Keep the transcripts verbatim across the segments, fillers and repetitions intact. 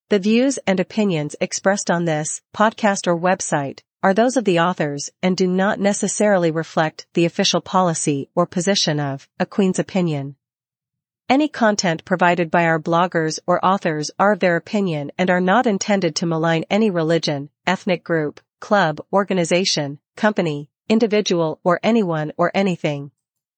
The views and opinions expressed on this podcast or website are those of the authors and do not necessarily reflect the official policy or position of A Queen's Opinion. Any content provided by our bloggers or authors are of their opinion and are not intended to malign any religion, ethnic group, club, organization, company, individual, or anyone or anything.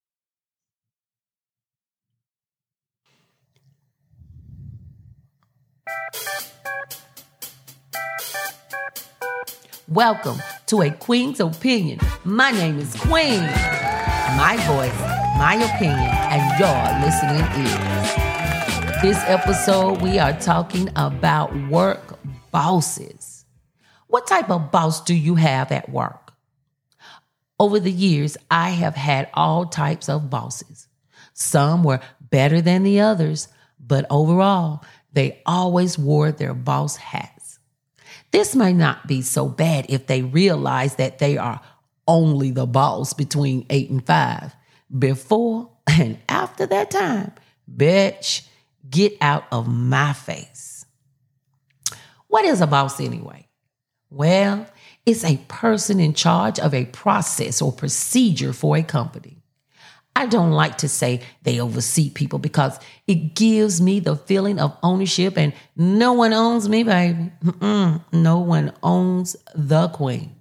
Welcome to A Queen's Opinion. My name is Queen. My voice, my opinion, and your listening ears. This episode, we are talking about work bosses. What type of boss do you have at work? Over the years, I have had all types of bosses. Some were better than the others, but overall, they always wore their boss hats. This may not be so bad if they realize that they are only the boss between eight and five. Before and after that time, bitch, get out of my face. What is a boss anyway? Well, it's a person in charge of a process or procedure for a company. I don't like to say they oversee people because it gives me the feeling of ownership and no one owns me, baby. Mm-mm. No one owns the queen.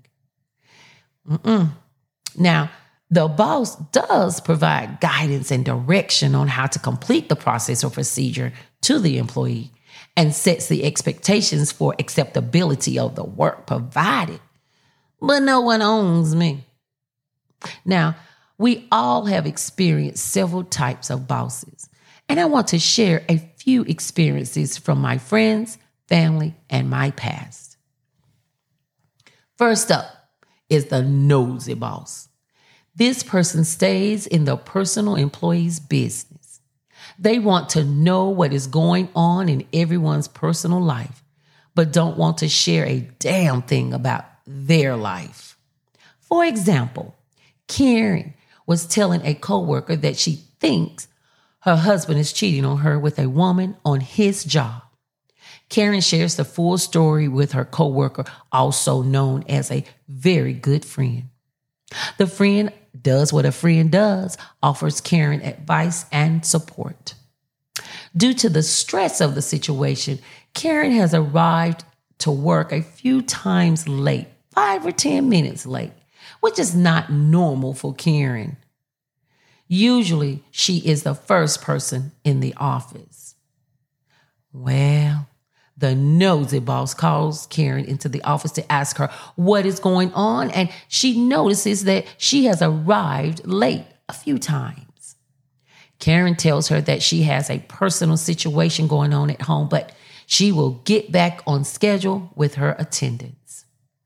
Mm-mm. Now, the boss does provide guidance and direction on how to complete the process or procedure to the employee and sets the expectations for acceptability of the work provided. But no one owns me. Now, we all have experienced several types of bosses, and I want to share a few experiences from my friends, family, and my past. First up is the nosy boss. This person stays in the personal employee's business. They want to know what is going on in everyone's personal life, but don't want to share a damn thing about their life. For example, Karen was telling a coworker that she thinks her husband is cheating on her with a woman on his job. Karen shares the full story with her coworker, also known as a very good friend. The friend does what a friend does, offers Karen advice and support. Due to the stress of the situation, Karen has arrived to work a few times late, five or ten minutes late, which is not normal for Karen. Usually, she is the first person in the office. Well, the nosy boss calls Karen into the office to ask her what is going on, and she notices that she has arrived late a few times. Karen tells her that she has a personal situation going on at home, but she will get back on schedule with her attendance.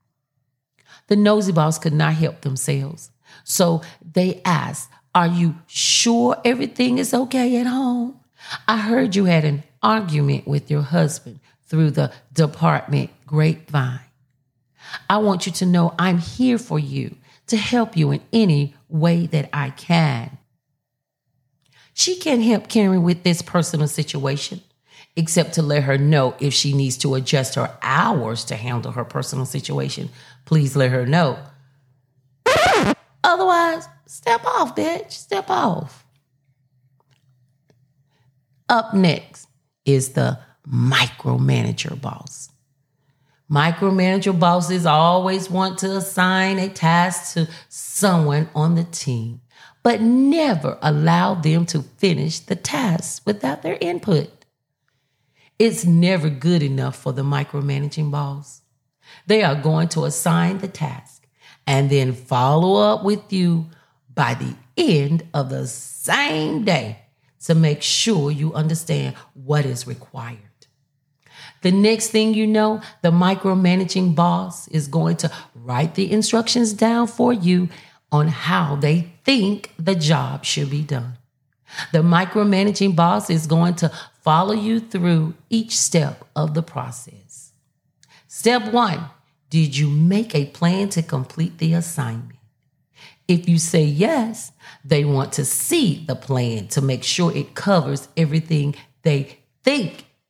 The nosy boss could not help themselves, so they asked, "Are you sure everything is okay at home? I heard you had an argument with your husband through the department grapevine. I want you to know I'm here for you to help you in any way that I can." She can't help Karen with this personal situation, except to let her know if she needs to adjust her hours to handle her personal situation. Please let her know. Otherwise, step off, bitch. Step off. Up next is the micromanager boss. Micromanager bosses always want to assign a task to someone on the team, but never allow them to finish the task without their input. It's never good enough for the micromanaging boss. They are going to assign the task and then follow up with you by the end of the same day to make sure you understand what is required. The next thing you know, the micromanaging boss is going to write the instructions down for you on how they think the job should be done. The micromanaging boss is going to follow you through each step of the process. Step one, did you make a plan to complete the assignment? If you say yes, they want to see the plan to make sure it covers everything they think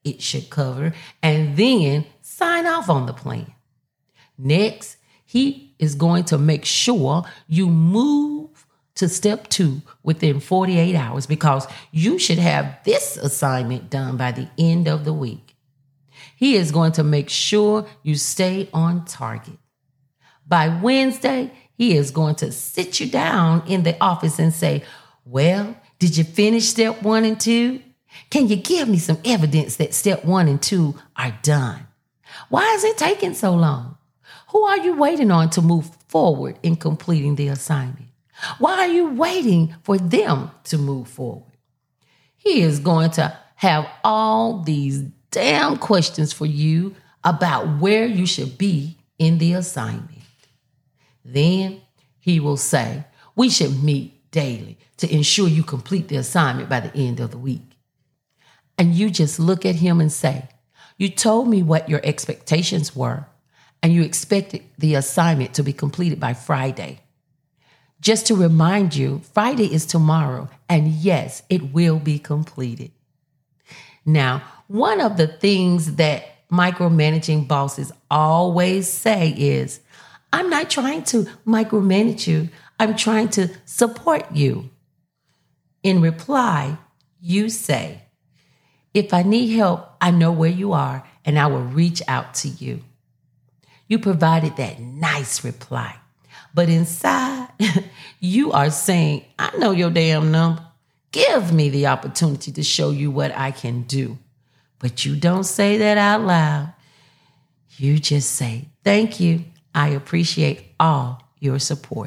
it should cover, and then sign off on the plan. Next, he is going to make sure you move to step two within forty-eight hours because you should have this assignment done by the end of the week. He is going to make sure you stay on target. By Wednesday, he is going to sit you down in the office and say, well, did you finish step one and two? Can you give me some evidence that step one and two are done? Why is it taking so long? Who are you waiting on to move forward in completing the assignment? Why are you waiting for them to move forward? He is going to have all these damn questions for you about where you should be in the assignment. Then he will say, we should meet daily to ensure you complete the assignment by the end of the week. And you just look at him and say, you told me what your expectations were, and you expected the assignment to be completed by Friday. Just to remind you, Friday is tomorrow, and yes, it will be completed. Now, one of the things that micromanaging bosses always say is, I'm not trying to micromanage you. I'm trying to support you. In reply, you say, if I need help, I know where you are and I will reach out to you. You provided that nice reply. But inside, you are saying, I know your damn number. Give me the opportunity to show you what I can do. But you don't say that out loud. You just say, thank you. I appreciate all your support.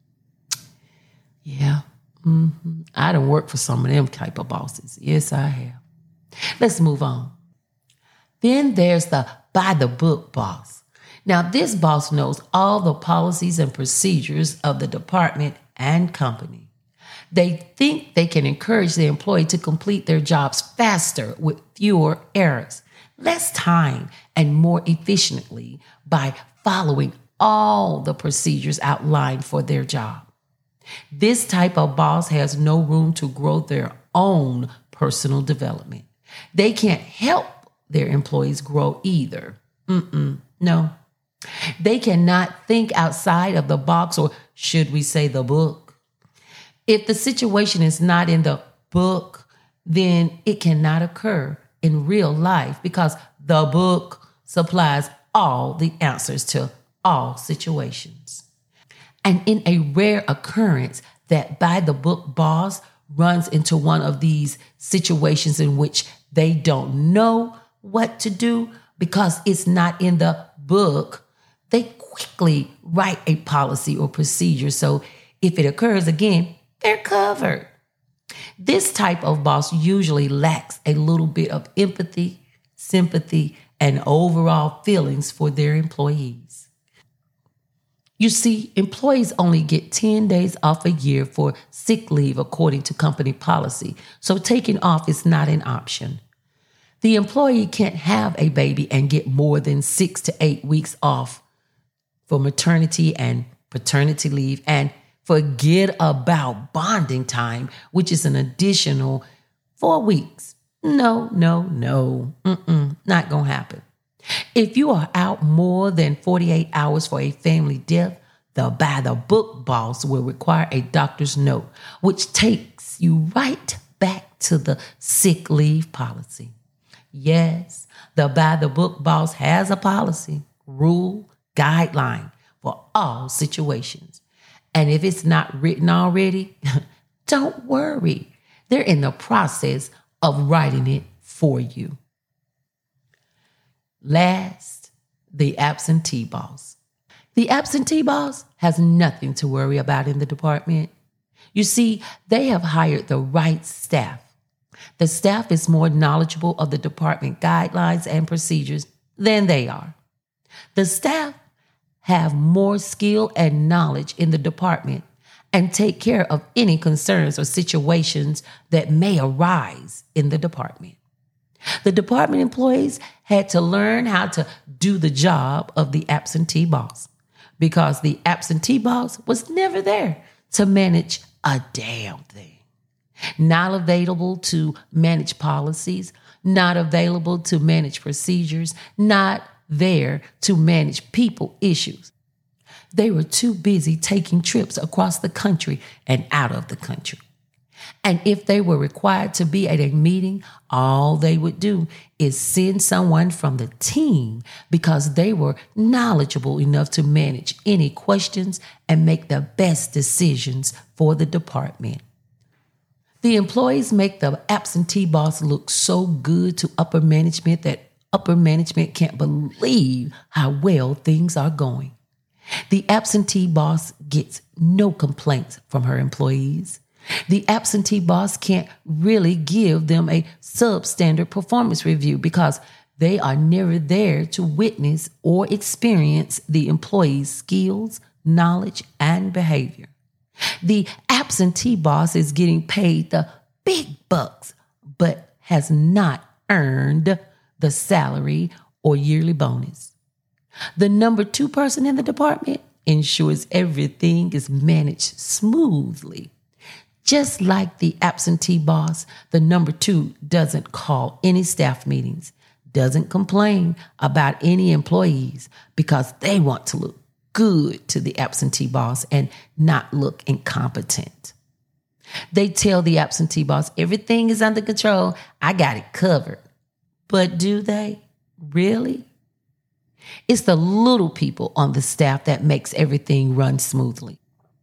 Yeah, mm-hmm. I done worked for some of them type of bosses. Yes, I have. Let's move on. Then there's the by the book boss. Now, this boss knows all the policies and procedures of the department and company. They think they can encourage the employee to complete their jobs faster with fewer errors, less time, and more efficiently by following all the procedures outlined for their job. This type of boss has no room to grow their own personal development. They can't help their employees grow either. Mm-mm, no. They cannot think outside of the box, or should we say the book. If the situation is not in the book, then it cannot occur in real life because the book supplies all the answers to all situations. And in a rare occurrence, that by the book boss runs into one of these situations in which they don't know what to do because it's not in the book, they quickly write a policy or procedure. So if it occurs again, they're covered. This type of boss usually lacks a little bit of empathy, sympathy, and overall feelings for their employees. You see, employees only get ten days off a year for sick leave according to company policy, so taking off is not an option. The employee can't have a baby and get more than six to eight weeks off for maternity and paternity leave, and forget about bonding time, which is an additional four weeks. No, no, no, Mm-mm, not gonna happen. If you are out more than forty-eight hours for a family death, the by the book boss will require a doctor's note, which takes you right back to the sick leave policy. Yes, the by the book boss has a policy, rule, guideline for all situations. And if it's not written already, don't worry. They're in the process of writing it for you. Last, the absentee boss. The absentee boss has nothing to worry about in the department. You see, they have hired the right staff. The staff is more knowledgeable of the department guidelines and procedures than they are. The staff have more skill and knowledge in the department and take care of any concerns or situations that may arise in the department. The department employees had to learn how to do the job of the absentee boss because the absentee boss was never there to manage a damn thing. not available to manage policies, not available to manage procedures, not there to manage people issues. They were too busy taking trips across the country and out of the country. And if they were required to be at a meeting, all they would do is send someone from the team because they were knowledgeable enough to manage any questions and make the best decisions for the department. The employees make the absentee boss look so good to upper management that upper management can't believe how well things are going. The absentee boss gets no complaints from her employees. The absentee boss can't really give them a substandard performance review because they are never there to witness or experience the employee's skills, knowledge, and behavior. The absentee boss is getting paid the big bucks, but has not earned the salary or yearly bonus. The number two person in the department ensures everything is managed smoothly. Just like the absentee boss, the number two doesn't call any staff meetings, doesn't complain about any employees because they want to look good to the absentee boss and not look incompetent. They tell the absentee boss, everything is under control. I got it covered. But do they really? It's the little people on the staff that makes everything run smoothly.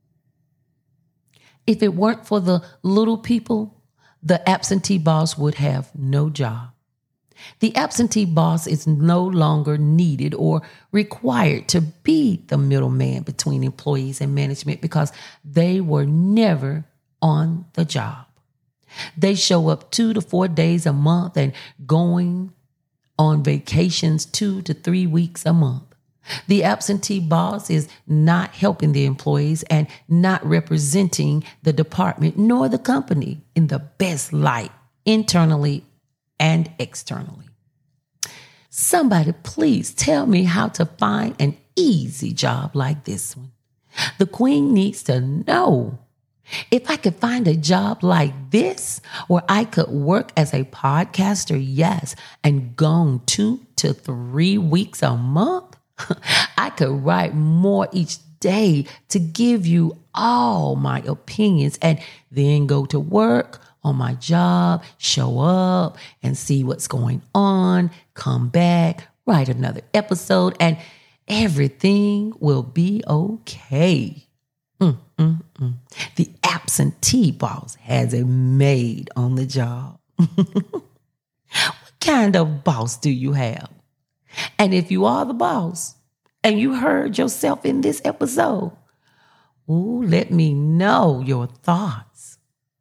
If it weren't for the little people, the absentee boss would have no job. The absentee boss is no longer needed or required to be the middleman between employees and management because they were never on the job. They show up two to four days a month and going on vacations two to three weeks a month. The absentee boss is not helping the employees and not representing the department nor the company in the best light, internally and externally. Somebody please tell me how to find an easy job like this one. The queen needs to know. If I could find a job like this where I could work as a podcaster, yes, and gone two to three weeks a month, I could write more each day to give you all my opinions and then go to work on my job, show up and see what's going on, come back, write another episode, and everything will be okay. Mm, mm, mm. The absentee boss has a maid on the job. What kind of boss do you have? And if you are the boss and you heard yourself in this episode, ooh, let me know your thoughts.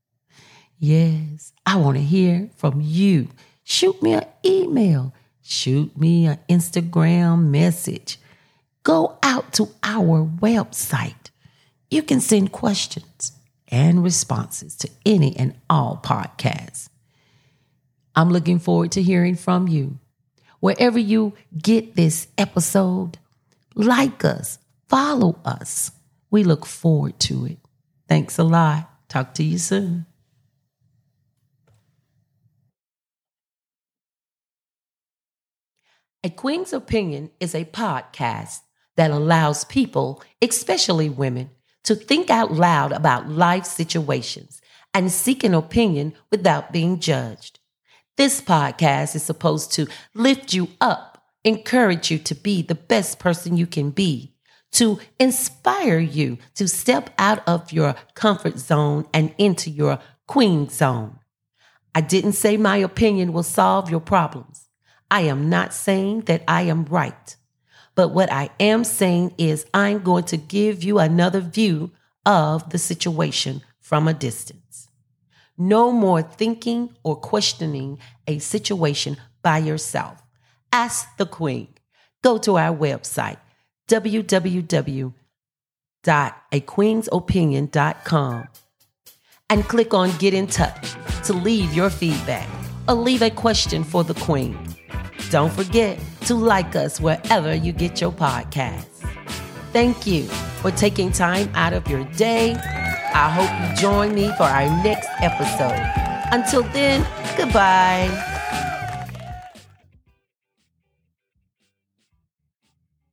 Yes, I want to hear from you. Shoot me an email. Shoot me an Instagram message. Go out to our website. You can send questions and responses to any and all podcasts. I'm looking forward to hearing from you. Wherever you get this episode, like us, follow us. We look forward to it. Thanks a lot. Talk to you soon. A Queen's Opinion is a podcast that allows people, especially women, to think out loud about life situations and seek an opinion without being judged. This podcast is supposed to lift you up, encourage you to be the best person you can be, to inspire you to step out of your comfort zone and into your queen zone. I didn't say my opinion will solve your problems. I am not saying that I am right. But what I am saying is I'm going to give you another view of the situation from a distance. No more thinking or questioning a situation by yourself. Ask the Queen. Go to our website, w w w dot a queens opinion dot com, and click on Get in Touch to leave your feedback or leave a question for the Queen. Don't forget to like us wherever you get your podcasts. Thank you for taking time out of your day I hope you join me for our next episode. Until then, goodbye.